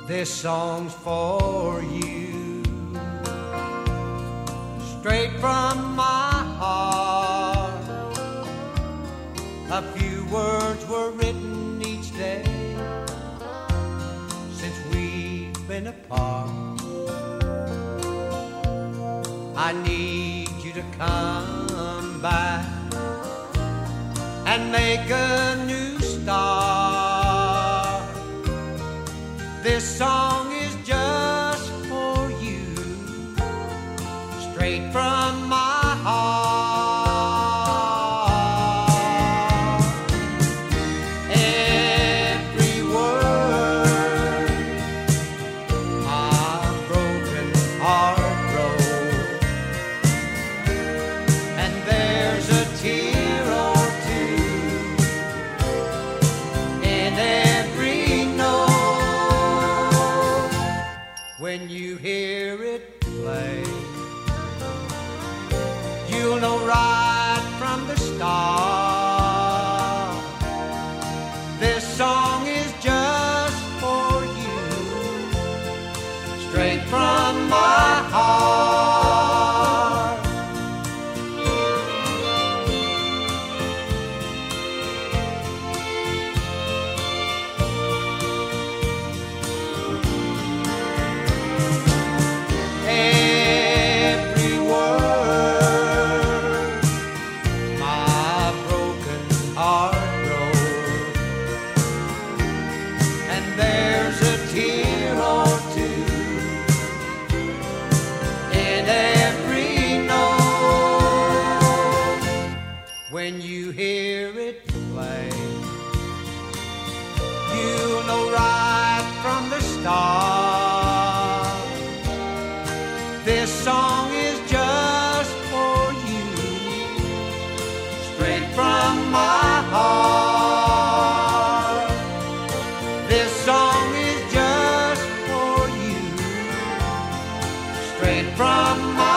This song's for you, straight from my heart. A few words were written each day since we've been apart. I need you to come back and make a new start. This song is just for you, straight from my heart. Every word my broken heart wrote, and there's a tear or two in every note. When you hear it play, you'll know right from the start. This song is just for you, straight from my heart. Every word my broken heart wrote, and there's a tear or two in every note. When you hear it play, you'll know right from the start. This song is just for you, straight from my heart. This song is just for you, straight from my